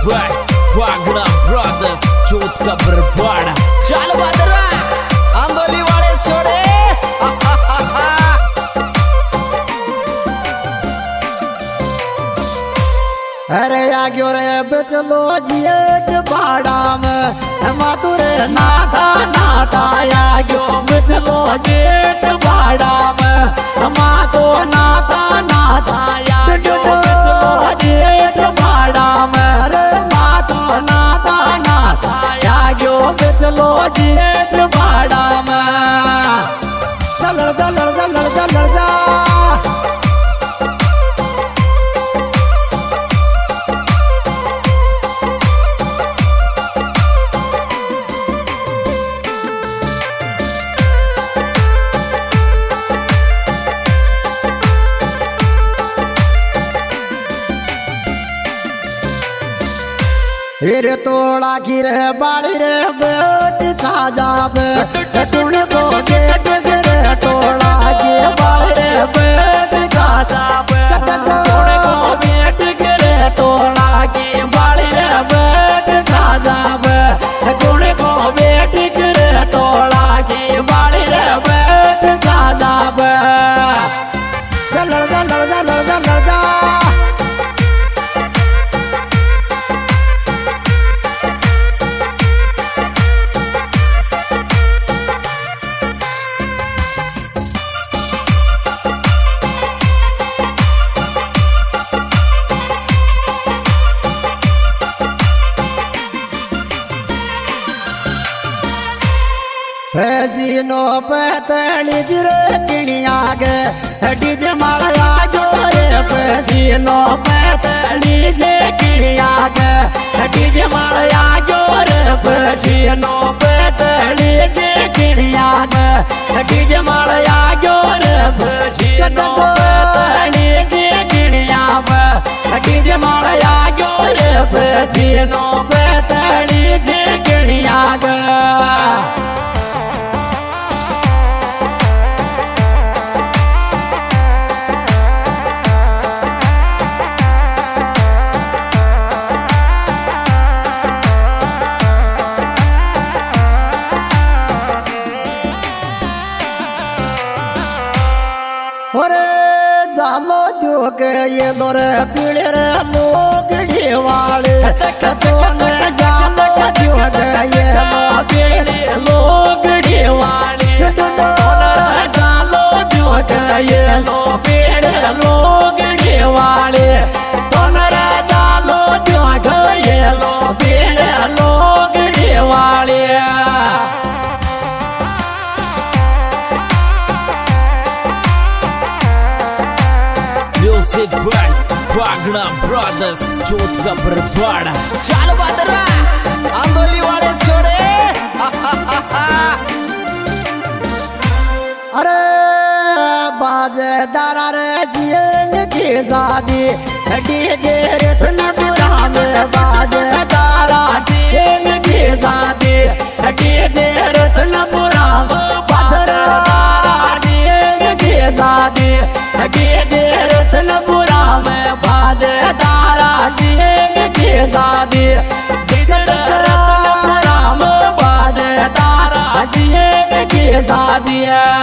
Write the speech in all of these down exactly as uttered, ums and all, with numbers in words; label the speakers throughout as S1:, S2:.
S1: Bye वागड़ा brothers जोत का बरपाड़ा। चल बदरा आंदोली वाले छोरे
S2: अरे आग्यो रे बेचलो गेट भाड़ा में मातुरे नाथा नाथा आग्यो बेचलो गेट भाड़ा में मातो नाथा नाथा आग्यो बेचलो गेट भाड़ा में रे मातो नाथा नाथा आग्यो बेचलो गेट भाड़ा में। चल चल चल चल जा रे तोड़ा की रे बाड़ी रे बेट खाजा बे टुन को गेट रे तोड़ा की बाड़ी रे बेट खाजा बे टुन को गेट रे तोड़ा की बाड़ी रे बेट खाजा बे टुन को गेट रे तोड़ा की बाड़ी रे बेट खाजा बे। चल चल चल चल जा सीनो पैतली जिरे किणिया गे डीज माया जोरे सीनो पैतली जे किणिया गे डीज माया जोरे सीनो पैतली जे किणिया गे डीज माया जोरे सीनो पैतली जे किणिया गे डीज माया जोरे सीनो पैतली जे किणिया गे। जालो जोग ये दोरे पीड़े रे लोग वाले तोने जालो जोग ये पीड़े लोग वाले तोने जालो जोग ये पीड़े लोग वाले तोने जालो जोग ये पीड़े लोग वाले।
S1: म्यूजिक बाय वागड़ा ब्रदर्स जोत का बरपाड़ा। चल बदरा आंदोली वाले छोरे
S2: अरे बाजे दारा रे जियन की शादी डीजे रत्न पुरा में बाजे दारा जियन की शादी डीजे रत्न पुरा बाजे दारा जियन की शादी डीजे रत्न पुरा में बाजे दारा जियन की शादी डीजे रत्न पुरा में बाजे दारा जियन की शादी।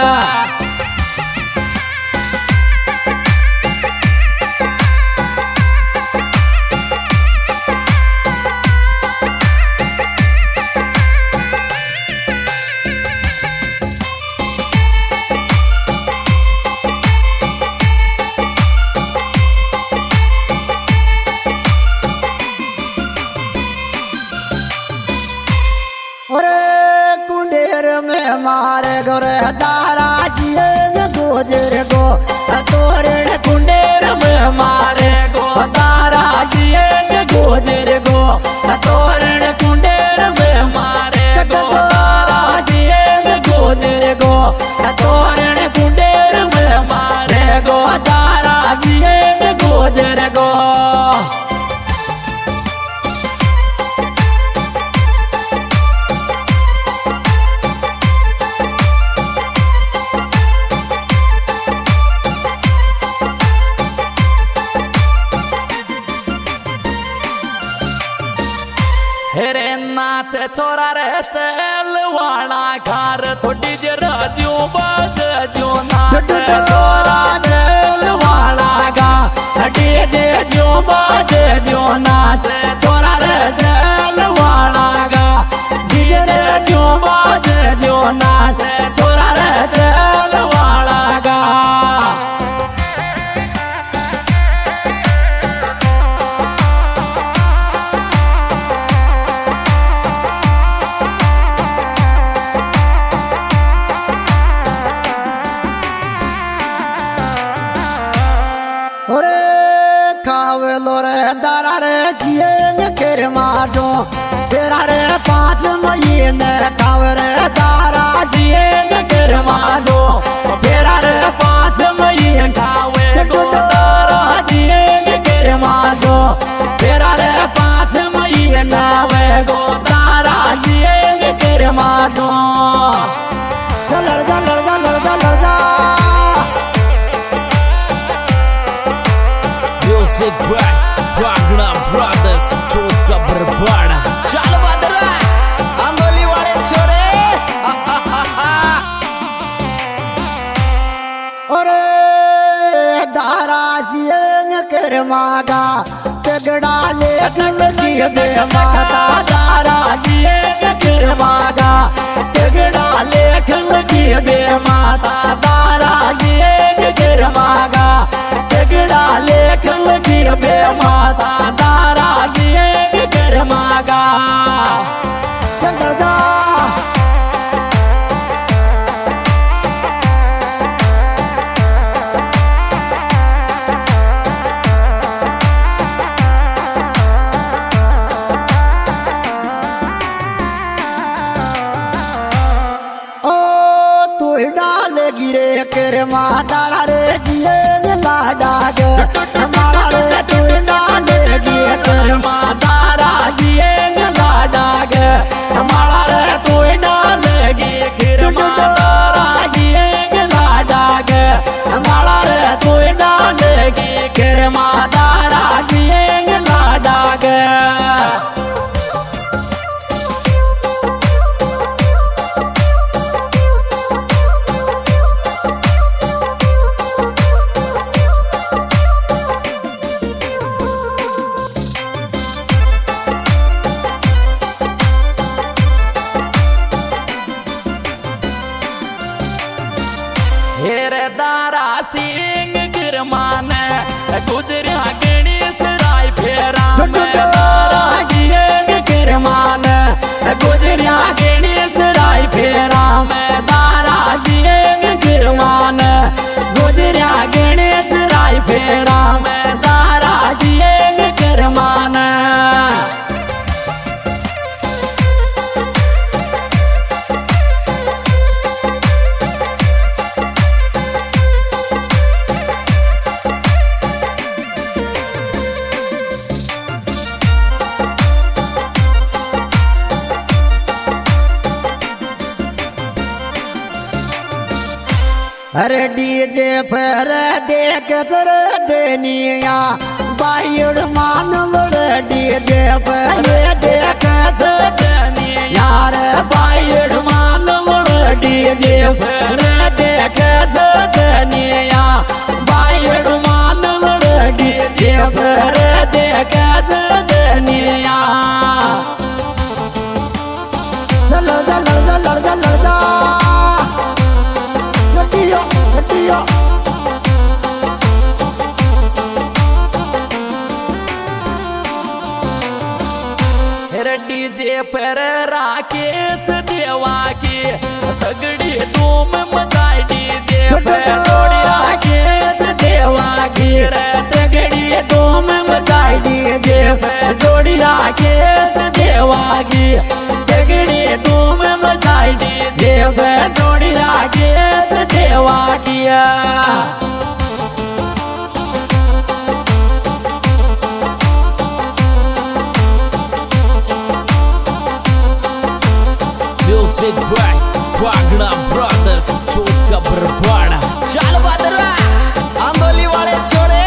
S2: मारे गोरे दारा जियन गोजर गो तोरे कुंडेर में मारे गो दारा जियन गोजर गो तोरे कुंडेर में मारे गो दारा जियन गोजर गो तोरे कुंडेर में मारे गो दारा जियन गोजर गो।
S1: रे नाच छोरा रे चल वाला घर तो डीजे राजू बाज जो नाच छोरा
S2: चल वाला गा डीजे जो बाज जो नाच छोरा रे चल वाला गा डीजे रे जो बाज जो नाच छोरा रे चल वाला गा। दारा रे जियेंग कर मारो तेरा रे पाँच महीने कावरे दारा जियेंग कर मारो तेरा रे पाँच महीने कावे गो दारा जियेंग कर मारो तेरा रे पाँच महीने वे गो दारा जियेंग कर मारो चल जा लड़ जा लड़ जा लड़ जा
S1: म्यूजिक बाय बागड़ा ब्रदर्स चोट का बरबाड़ा। चल बदरा आंदोली वाले छोरे
S2: अरे दारा जियेंग कर मागा तगड़ा लेकिन जीवे माता दारा जियेंग कर मागा तगड़ा लेकिन जीवे माता दारा जियेंग कर मागा तगड़ा लेकिन जीवे माता दारा जियेंग कर मागा चल जा गिरे कर माता रे जियेंग लाडा गे हमारा रे तू डाले गिरे कर माता जियेंग लाडा गे हमारा रे तू डाले गिरे कर माता जियेंग लाडा गे हमारा रे तू डाले गिरे कर माता जियेंग लाडा गे।
S1: हेरे दारा सिंह गिरमान गुजरिया गणेश राय फेरा
S2: दारा जियेंग गिरमान गुजरिया गणेश राय फेरा में दारा जियेंग गिरमान गुजरिया गणेश राय फेरा में दारा जियेंग गिरमान। अरे डीजे पर देख जर देनिया बायुड़ मानवड़ डीजे पर देख जर देनिया यार बायुड़ मानवड़ डीजे पर देख जर देनिया बायुड़ मानवड़ डीजे पर देख जर देनिया चलो चलो चलो चलो जा Dio, Dio.
S1: डीजे पर राकेश देवा की तगड़ी धूम मचाई डीजे पर
S2: राकेश देवा की तगड़ी धूम मचाई डीजे पर जोड़ी राकेश देवा की तगड़ी धूम मचाई डीजे पर जोड़ी राकेश देवा किया।
S1: Music by Bagड़ा Brothers चोट का बरबाड़ा। चल बदरा आंदोली वाले छोरे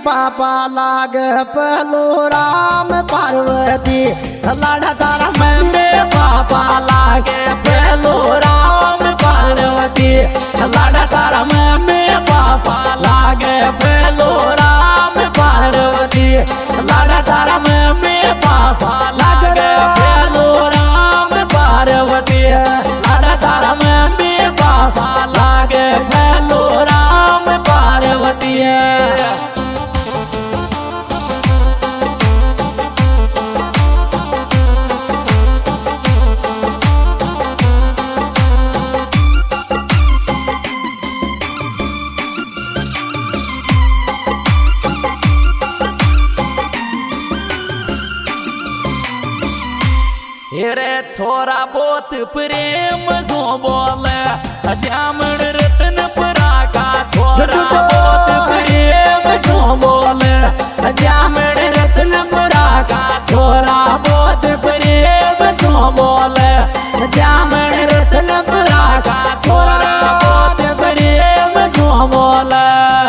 S2: पापा लाग पहलू राम पार्वती लाड़ा तारा मम्मी पापा लागे पहलू राम पार्वती लाड़ा तारा मम्मी पापा लागे पहलू राम पार्वती लाड़ा तारा मम्मी पापा लागे पहलू राम पार्वती लाड़ा तारा मम्मी पापा लागे पहलू राम पार्वती
S1: रे छोरा बहुत प्रेम जो बोले जामण रतन परा का छोरा बहुत प्रेम जो बोले जामण रतन परा का छोरा बहुत प्रेम जो बोले जामण रतन परा का छोरा बहुत प्रेम जो बोले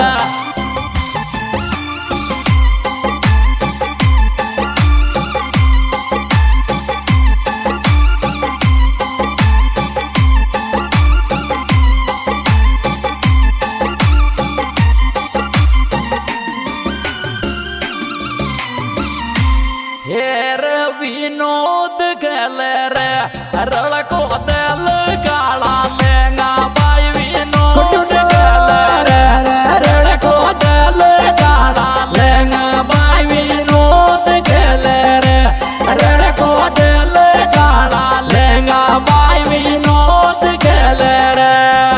S1: विनोद गले रे रड़को दिल गाड़ा लेंगा भाई विनोद गले रे रड़को दिल गाड़ा लेंगा भाई विनोद गले रे रड़को दिल गाड़ा लेंगा भाई विनोद गले रे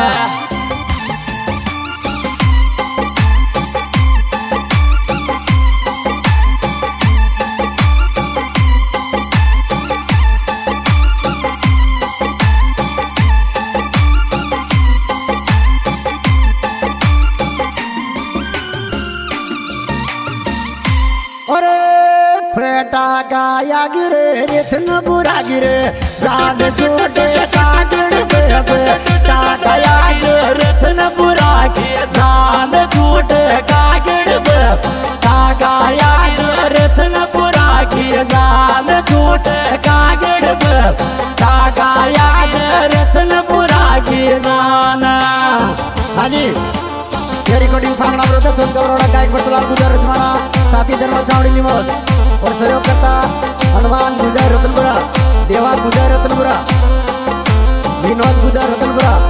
S1: फेटा गाया गिरे रिथन बुरा गिरे जान छोटे कागड़ बेबे टाटाया गिरे रिथन बुरा गिरे जान छोटे कागड़ बेबे टागाया गिरे रिथन बुरा गिरे जान छोटे कागड़ बेबे टागाया गिरे रिथन बुरा गिरे जान हाजी ये रिकॉर्डिंग फांगना बरोबर फोन करोड़ा गायक बटला गुजर रचना साथी धर्म सावड़ी निमोद और सहयोग करता हनुमान गुजर रतनपुरा देवा गुजर रतनपुरा विनोद गुजर रतनपुरा